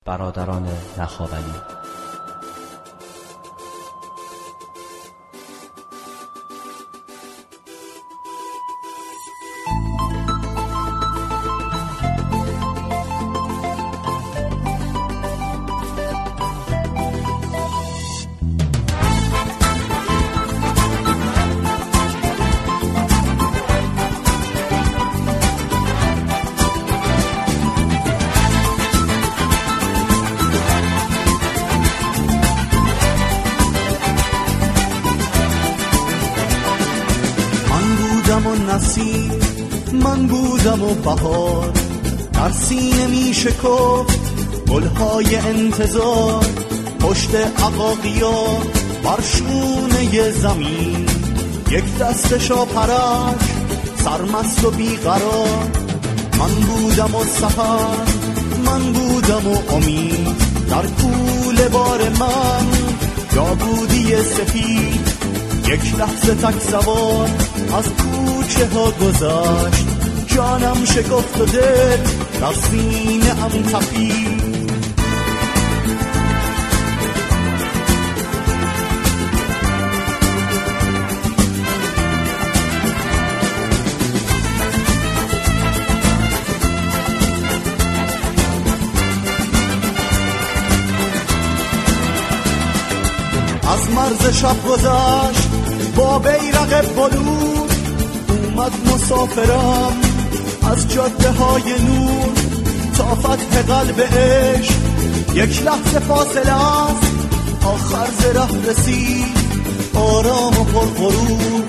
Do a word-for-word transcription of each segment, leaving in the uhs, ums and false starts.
برادران نخاولی. نسیم من بودم و بهار در سینه می شکفت گلهای انتظار، پشت عقاقیا بر شونه زمین یک دست شاپرک سرمست و بیقرار. من بودم و سحر، من بودم و امید در کوله بار من، یابودی سفید یک لحظه تک سوار از کوچه ها گذشت. جانم شکفت و دل در سینه ام تپید. از مرز شب گذشت با بیرق بلور، اومد مسافرم از جاده های نور تا فتح قلب عشق. یک لحظه فاصله است آخر ز ره رسید آرام و پرغرور.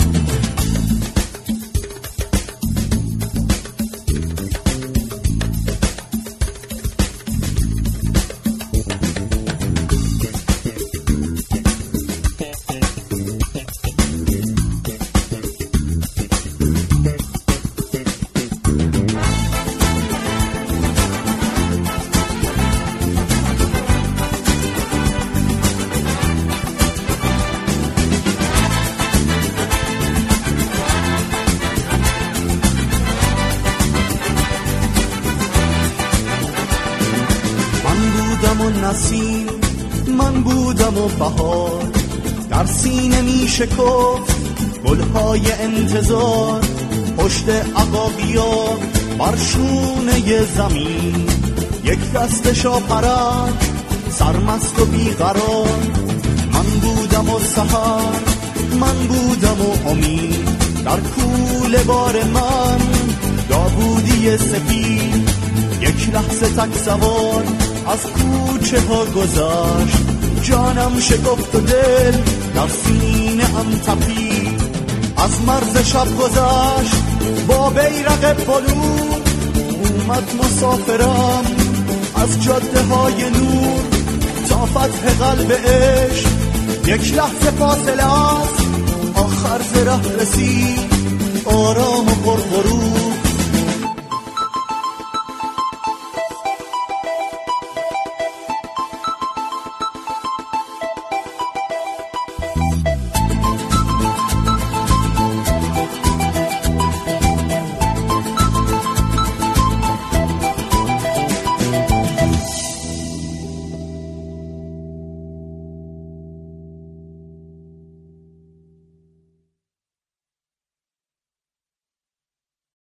نسیم من بودم و بهار در سینه می شکفت گلهای انتظار، پشت عقاقیا بر شونه زمین یک دست شاپرک سرمست و بیقرار. من بودم و سحر، من بودم و امید در کوله بار من، داوودی سفید یک لحظه تک سوار از کوچه ها گذشت. جانم شکفت و دل در سینه ام تپید. از مرز شب گذشت با بیرق بلور، اومد مسافرم از جاده های نور تا فتح قلب عشق. یک لحظه فاصله است آخر ز ره رسید آرام و پرغرور.